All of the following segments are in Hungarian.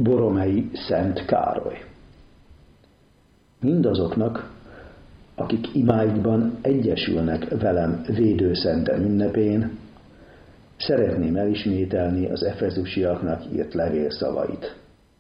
Boromei Szent Károly. Mindazoknak, akik imáikban egyesülnek velem védőszentem ünnepén, szeretném elismételni az efezusiaknak írt levélszavait.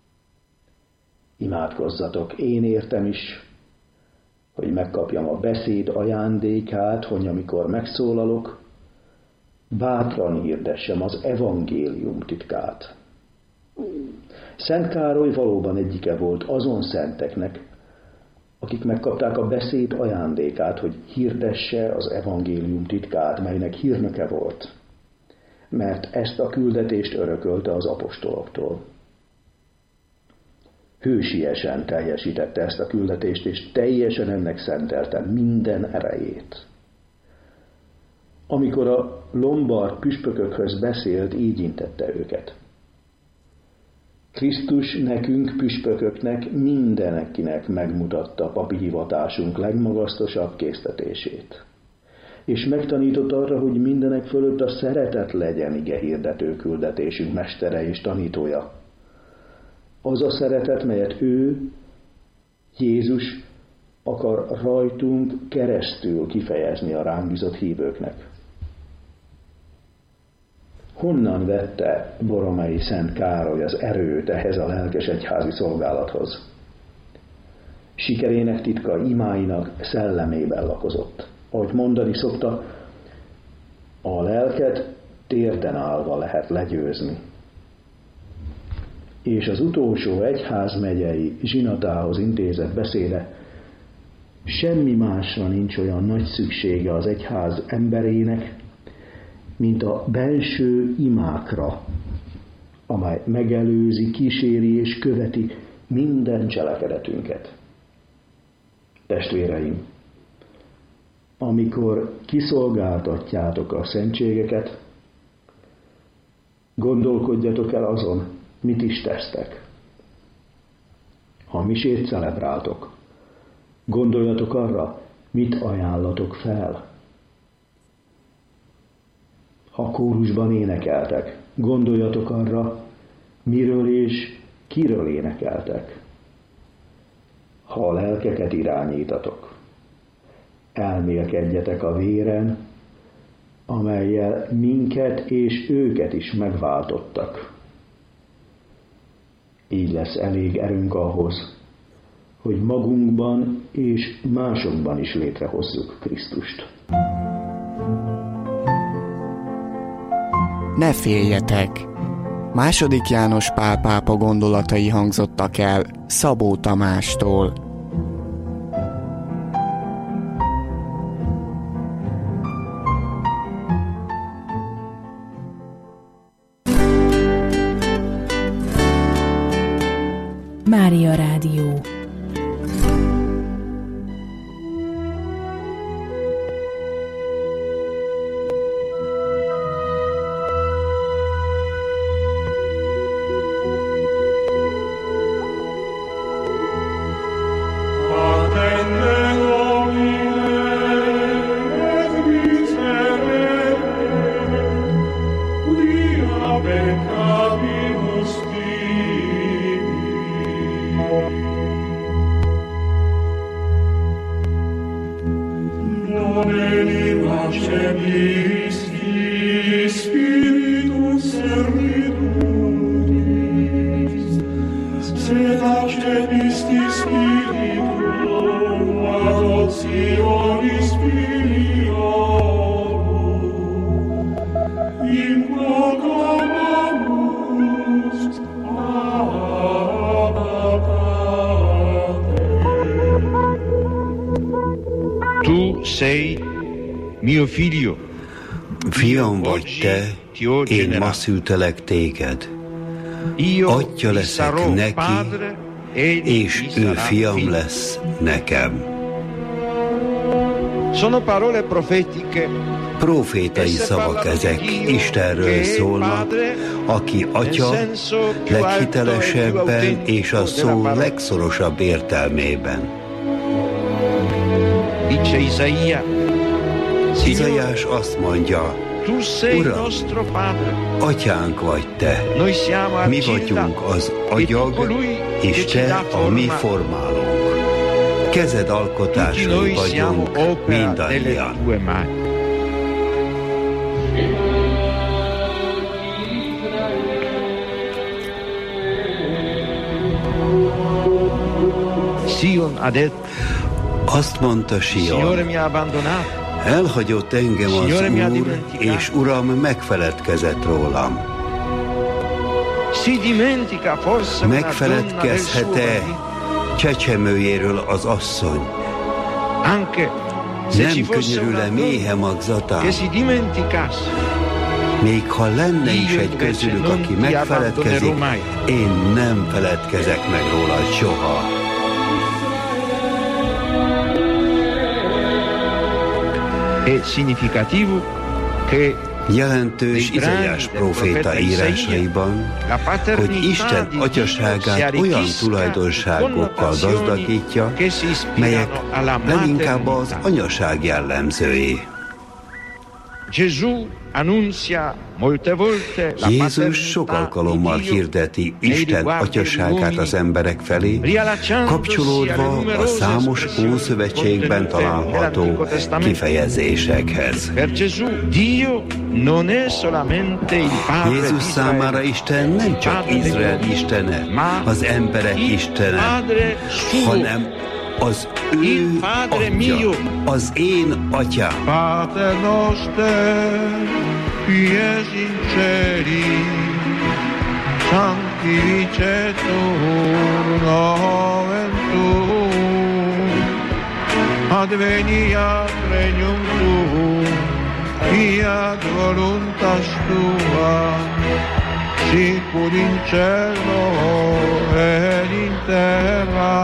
Imádkozzatok én értem is, hogy megkapjam a beszéd ajándékát, hogy amikor megszólalok, bátran hirdessem az evangélium titkát. Szent Károly valóban egyike volt azon szenteknek, akik megkapták a beszéd ajándékát, hogy hirdesse az evangélium titkát, melynek hírnöke volt, mert ezt a küldetést örökölte az apostoloktól. Hősiesen teljesítette ezt a küldetést, és teljesen ennek szentelte minden erejét. Amikor a lombard püspökökhöz beszélt, így intette őket. Krisztus nekünk, püspököknek, mindenkinek megmutatta papi hivatásunk legmagasztosabb késztetését. És megtanított arra, hogy mindenek fölött a szeretet legyen igehirdető küldetésünk mestere és tanítója. Az a szeretet, melyet ő, Jézus akar rajtunk keresztül kifejezni a ránk bízott hívőknek. Honnan vette Boromei Szent Károly az erőt ehhez a lelkes egyházi szolgálathoz? Sikerének titka imáinak szellemében lakozott. Ahogy mondani szokta, a lelket térden állva lehet legyőzni. És az utolsó egyházmegyei zsinatához intézett beszéde: semmi másra nincs olyan nagy szüksége az egyház emberének, mint a belső imákra, amely megelőzi, kíséri és követi minden cselekedetünket. Testvéreim, amikor kiszolgáltatjátok a szentségeket, gondolkodjatok el azon, mit is tesztek. Ha misét celebráltok, gondoljatok arra, mit ajánlatok fel. Ha kórusban énekeltek, gondoljatok arra, miről és kiről énekeltek. Ha a lelkeket irányítatok, elmélkedjetek a véren, amellyel minket és őket is megváltottak. Így lesz elég erőnk ahhoz, hogy magunkban és másokban is létrehozzuk Krisztust. Ne féljetek! II. János Pál pápa gondolatai hangzottak el Szabó Tamástól. Mária Rádió. Fiam vagy te, én ma szültelek téged. Atya leszek neki, és ő fiam lesz nekem. Profétai szavak ezek, Istenről szólnak, aki Atya leghitelesebben és a szó legszorosabb értelmében. Izaiás azt mondja, Uram, atyánk vagy te, mi vagyunk az agyag, és te a mi formálónk. Kezed alkotásai vagyunk mindannyian. Azt mondta Sion, elhagyott engem az Úr, és Uram megfeledkezett rólam. Megfeledkezhet-e csecsemőjéről az asszony? Nem könyörül-e méhe magzatán? Még ha lenne is egy közülük, aki megfeledkezik, én nem feledkezek meg róla soha. Jelentős Izaiás próféta írásaiban, hogy Isten atyaságát olyan tulajdonságokkal gazdagítja, melyek leginkább az anyaság jellemzői. Jézus sok alkalommal hirdeti Isten atyaságát az emberek felé, kapcsolódva a számos Ószövetségben található kifejezésekhez. Jézus számára Isten nem csak Izrael istene, az emberek istene, hanem az ő atya, az én atyám. Pater noster, qui es in celi, sanctificetur nomen tuum, adveniat regnum tuum, fiat voluntas tua, sicur in cielo et in terra.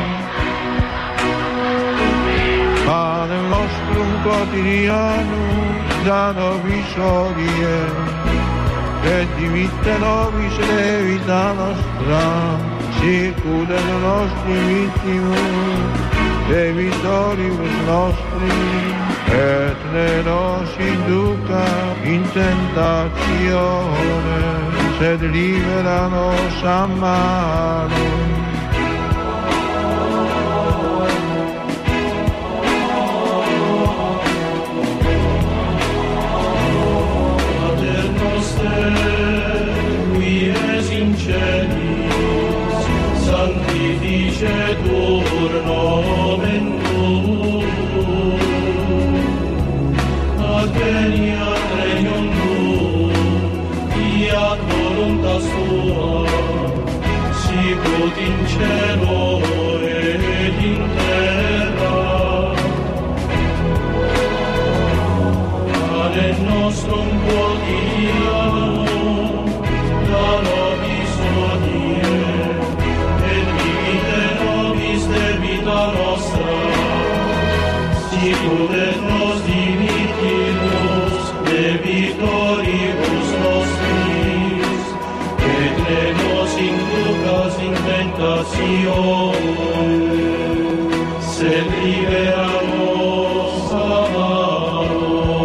Panem nostrum quotidianum da nobis hodie, et dimitte nobis debita nostra, sicut et nostri vittimus debitoribus nostri, et ne nos induca in tentatione, sed libera nos a malo. Sanctificetur nomen tuum, adveniat regnum tuum, fiat voluntas tua, sicut in cielo et in terra. Panem nostrum quotidianum da nobis hodie, debita nostra, sicut et nos dimittimus debitoribus nostris, et ne nos inducas in tentatione, sed libera nos a malo.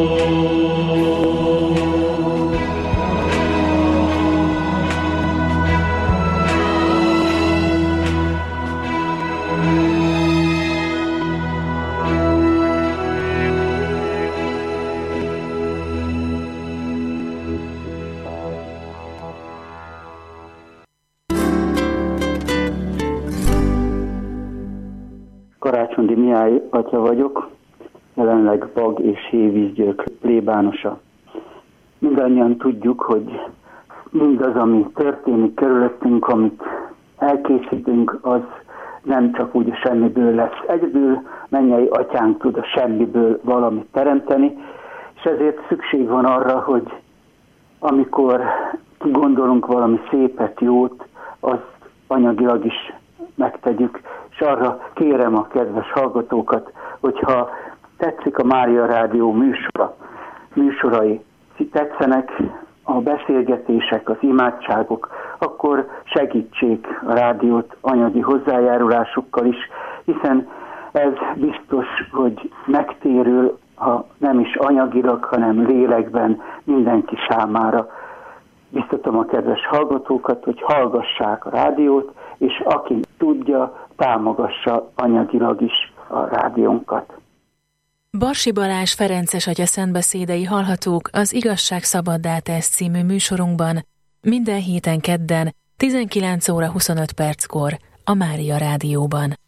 Karácsondi Mihály atya vagyok, jelenleg Bag és Hévízgyők plébánosa. Mindannyian tudjuk, hogy mindaz, ami történik körülöttünk, amit elkészítünk, az nem csak úgy a semmiből lesz. Egyedül mennyei atyánk tud a semmiből valamit teremteni, és ezért szükség van arra, hogy amikor kigondolunk valami szépet, jót, azt anyagilag is megtegyük, és arra kérem a kedves hallgatókat, hogyha tetszik a Mária Rádió műsorai, tetszenek a beszélgetések, az imádságok, akkor segítsék a rádiót anyagi hozzájárulásukkal is, hiszen ez biztos, hogy megtérül ha nem is anyagilag, hanem lélekben mindenki számára. Biztatom a kedves hallgatókat, hogy hallgassák a rádiót, és aki tudja, támogassa anyagilag is a rádiónkat. Barsi Balázs ferences atya szentbeszédei hallhatók az Igazság szabaddá tesz című műsorunkban minden héten kedden 19 óra 25 perckor a Mária Rádióban.